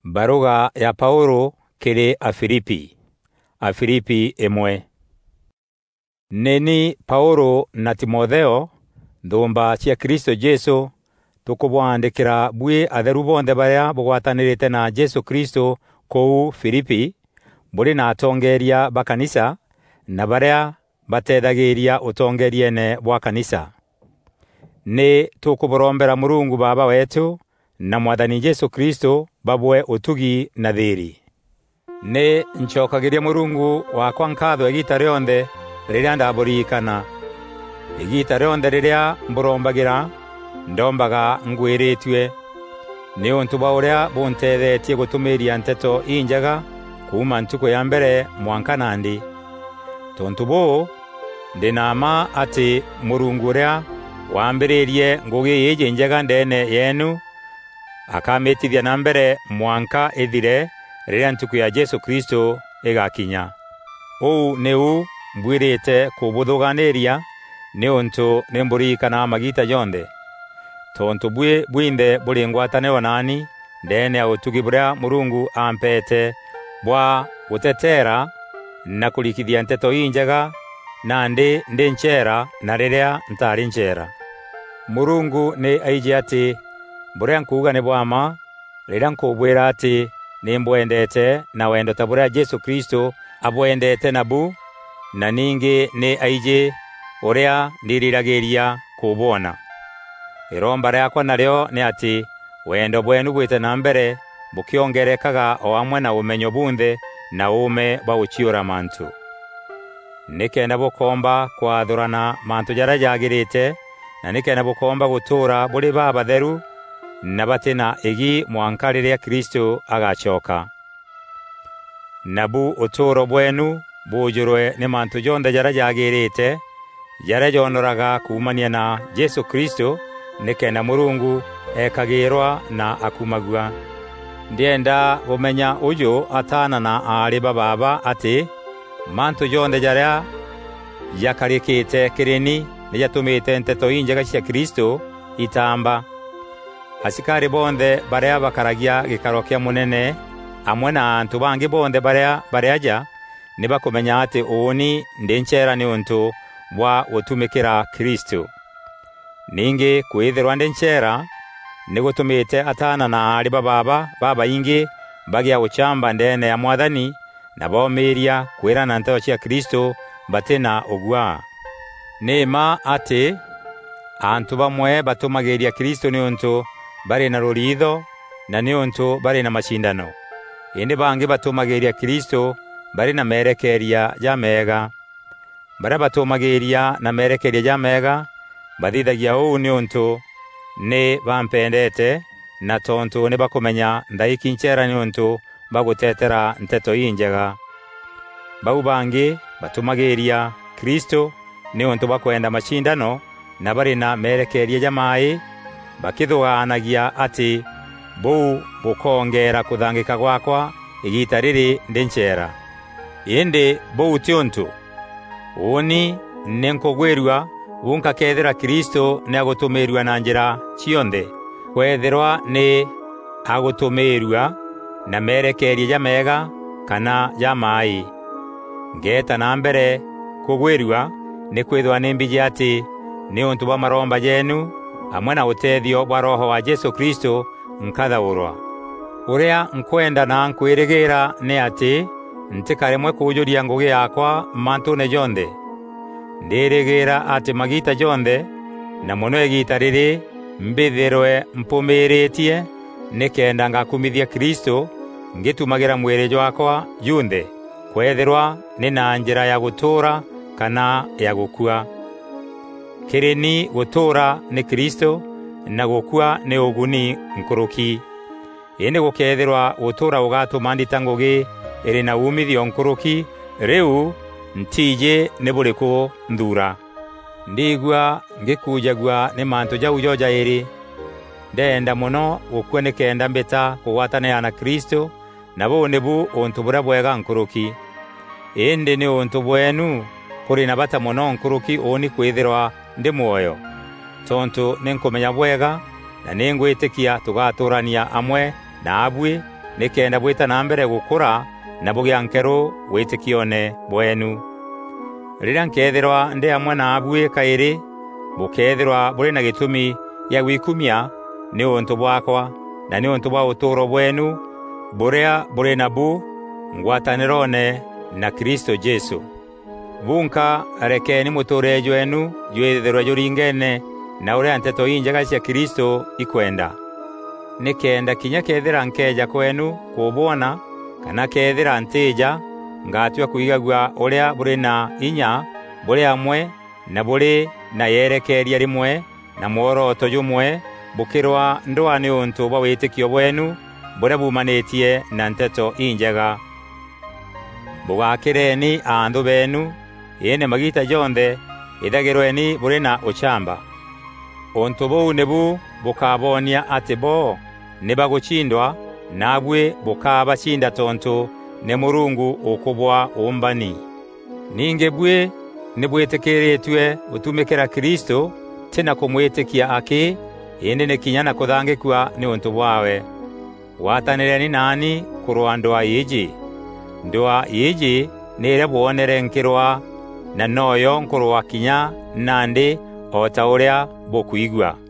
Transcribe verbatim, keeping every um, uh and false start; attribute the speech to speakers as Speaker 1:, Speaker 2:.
Speaker 1: Baruga ya Paulo kiri Afilipi. Afilipi emwe. Neni Paulo na Timotheo ndumba cia Kristo Jesu tukubwandikira bwe atheru bonde baria bugwatanirite na Jesu Kristo kou Filipi buri na atongeria bakanisa na baria batethagiria utongeriene bwa kanisa. Ni tukuborombera Murungu Baba wetu na Mwathani Jesu Kristo babwe utugi na thiri. Ne nchokagiria Murungu wakwa nkatho egita rionde riria ndaburikana. Egita rionde riria mburombagira ndombaga ngwiritwe ni untu bauria buntethetie gutumiria nteto injaga kuma ntuko ya mbere mwankanandi. Tontu bo ndinama ati Murungu ria wambiririe ngugi yeje njaga ndene yenu akametithia na mbere mwanka ethire riria ntuku ya Jesu Kristo egakinya. Ou neu mbwirite kubuthuganiria ni untu nimburikana magita jonde. Tontu bwe bwinde buri ngwataniro nani ndene ya utugi buria Murungu ampete bwa gutetera na kulikithia nteto injaga nandi ndi nchera na riria ntari nchera. Murungu ni aije ati buria nkuga ni bwama riria nkubwira ati nimbwendete na wendo taburia Jesu Kristo abwendete nabu na ningi ni aije uria ndiriragiria kubona. Iromba riakwa naryo ni ati wendo bwenu bwite na mbere bukiongerekaga o amwe na umenyo bunthe na ume bauchiura mantu. Nikenda bukomba kwathurana mantu jara jagirite na nikenda bukomba gutura buri babatheru na batina egi mwankariria Kristo agachoka. Nabu uturo bwenu bujurwe ni mantu jonde jara jagirite jara jonoraga kumania na Jesu Kristo nikenda Murungu ekagirwa na akumagua. Ndienda umenya ujo atana na ari baba ati mantu jonde jara yakarikite kireni nijatumite nteto injaga cia Kristo itamba. Asikari bonde baria bakaragia gikaro kia munene amwe na antu bangi bonde baria bariaja nibakumenya ati uuni ndenchera ni untu bwa utumikira Kristo. Ningi kwithirwa ndenchera nigutumite atana na ari baba baba ingi bagia uchamba ndene ya Mwathani na bomiria kwira na nteto cia Kristo batena ogwa. Nema ati antu bamwe batumagiria Kristo ni untu bari na rurido na ni untu bari na mashindano. Indi bangi batumagiria Kristo bari na merekeria ja mega. Bara batumagiria na merekeria ja mega bathithagia uu ni untu ni bampendete na tontu ni bakumenya ndaiki nchera ni untu bagutetera nteto injaga. Bau bangi batumagiria Kristo ni untu bakwenda mashindano na bari na merekeria ja mai bakithuganagia ati buu bukongera kuthangika gwakwa igita riri ndenchera. Indi buu tiontu uni nenkogwerwa unka kethera Kristo ne agutumirwa na njira cionde kwethirwa ni agutumirwa na merekeria ja mega kana ja mai. Ngeta na mbere kugwerwa ni kwithwa nimbije ati ni untu ba maromba jenu amwe na utethio bwa Roho wa Jesu Kristo nkathaurwa. Uria nkwenda na nkwirigira ni ati ntikaremwe kujuria ngugi yakwa mantu ne jonde. Ndirigira ati magita jonde na muno egita riri mbithirwe mpumiritie nikenda ngakumithia Kristo ngitumagira mwiri wakwa junde kwethirwa ni na njira ya gutura kana ya gukua. Kireni gutura ni Kristo na gukua ni uguni nkuruki. Ene gukethirwa gutura ugatumandita ngugi iri na umithio nkuruki riu ntije ne buriko ndura. Ndigwa ngikujagwa ni mantu ja ujoja iri ndenda muno gukwe nikenda mbeta kuwatana na Kristo na bo nebu ontu bura bwega nkuruki. Ende ni ontu bwenu kuri na bata muno nkuruki oni kwithirwa ndi muoyo. Tontu nenkomenya bwega na nengwitikia tugaturania amwe na abwe nikenda bwita na mbere gukura na bugyankero witikione bwenu. Rira nkethirwa ndi amwe na abue kairi bukethirwa buri na gitumi ya gwikumia ni untu bwakwa na ni untu bwa uturo bwenu buria buri na bu ngwatanirone na Kristo Jesu. Bunka rekeni muture jwenu jwethirwa juringene na uria nteto injaga cia Kristo ikwenda. Nikenda kinya kethira nkeja kwenu kubona kana kethira ntija ngatwa kuigagwa uria buri na inya buri amwe na buri na yerekeria rimwe na mworoto jumwe bukirwa ndwa ni untu bwa witikio bwenu buri bumanetie na nteto injaga. Bugakireni andu benu yene magita jonde idagirweni buri na uchamba. Untu buu nebu bukabonia ati bo nibaguchindwa nabwe bukaba chinda tonto ne Murungu ukubwa umbani. Ninge bwe nibwetekeretwe utumikira Kristo tena kumwetikia aki yende ne kinyana kuthangikwa ni untu bwawe. Watanireni nani kurwa ndoa yiji. Ndoa yiji nire bwonere nkirwa na noyo nkurwa kinya nandi o tauria bokuigwa.